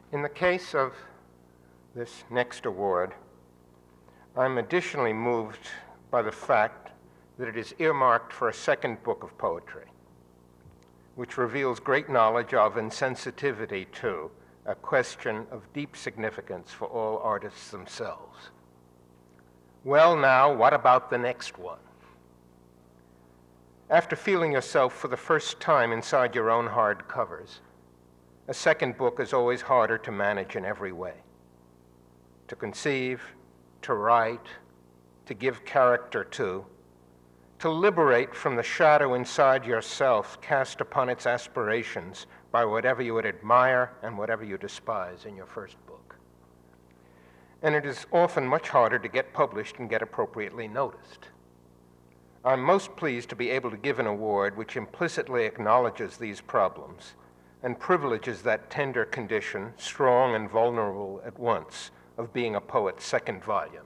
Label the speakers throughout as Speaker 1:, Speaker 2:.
Speaker 1: In the case of this next award, I'm additionally moved by the fact that it is earmarked for a second book of poetry, which reveals great knowledge of and sensitivity to a question of deep significance for all artists themselves. Well, now, what about the next one? After feeling yourself for the first time inside your own hard covers, a second book is always harder to manage in every way. To conceive, to write, to give character to liberate from the shadow inside yourself cast upon its aspirations by whatever you would admire and whatever you despise in your first book. And it is often much harder to get published and get appropriately noticed. I'm most pleased to be able to give an award which implicitly acknowledges these problems and privileges that tender condition, strong and vulnerable at once, of being a poet's second volume.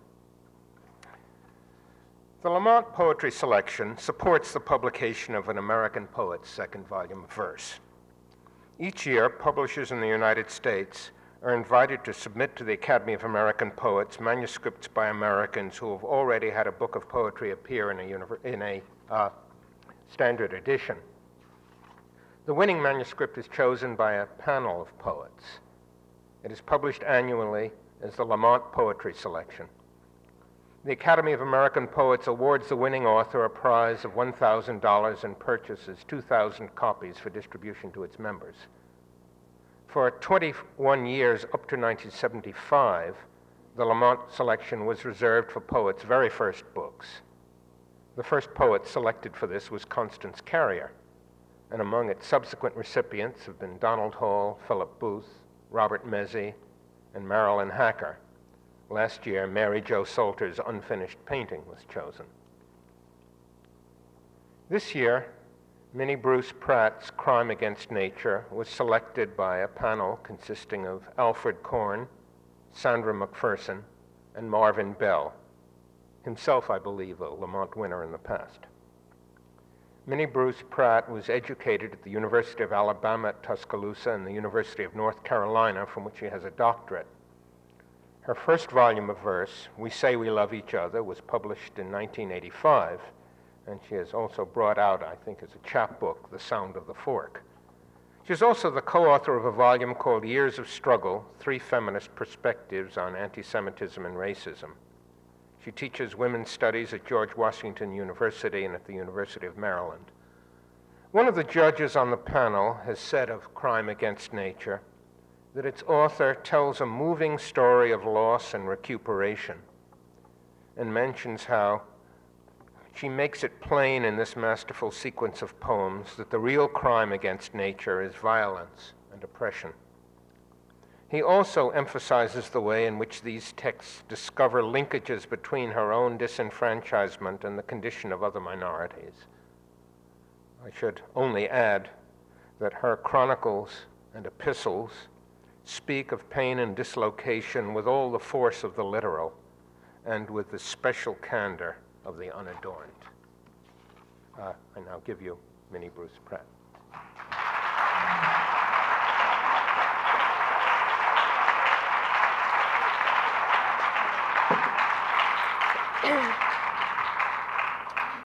Speaker 1: The Lamont Poetry Selection supports the publication of an American poet's second volume of verse. Each year, publishers in the United States are invited to submit to the Academy of American Poets manuscripts by Americans who have already had a book of poetry appear in a standard edition. The winning manuscript is chosen by a panel of poets. It is published annually as the Lamont Poetry Selection. The Academy of American Poets awards the winning author a prize of $1,000 and purchases 2,000 copies for distribution to its members. For 21 years up to 1975, the Lamont Selection was reserved for poets' very first books. The first poet selected for this was Constance Carrier, and among its subsequent recipients have been Donald Hall, Philip Booth, Robert Mezzi, and Marilyn Hacker. Last year, Mary Jo Salter's Unfinished Painting was chosen. This year, Minnie Bruce Pratt's Crime Against Nature was selected by a panel consisting of Alfred Korn, Sandra McPherson, and Marvin Bell, himself, I believe, a Lamont winner in the past. Minnie Bruce Pratt was educated at the University of Alabama at Tuscaloosa and the University of North Carolina, from which she has a doctorate. Her first volume of verse, We Say We Love Each Other, was published in 1985, and she has also brought out, I think as a chapbook, The Sound of the Fork. She is also the co-author of a volume called Years of Struggle, Three Feminist Perspectives on Anti-Semitism and Racism. She teaches women's studies at George Washington University and at the University of Maryland. One of the judges on the panel has said of Crime Against Nature that its author tells a moving story of loss and recuperation, and mentions how she makes it plain in this masterful sequence of poems that the real crime against nature is violence and oppression. He also emphasizes the way in which these texts discover linkages between her own disenfranchisement and the condition of other minorities. I should only add that her chronicles and epistles speak of pain and dislocation with all the force of the literal and with the special candor of the unadorned. I now give you Minnie Bruce Pratt.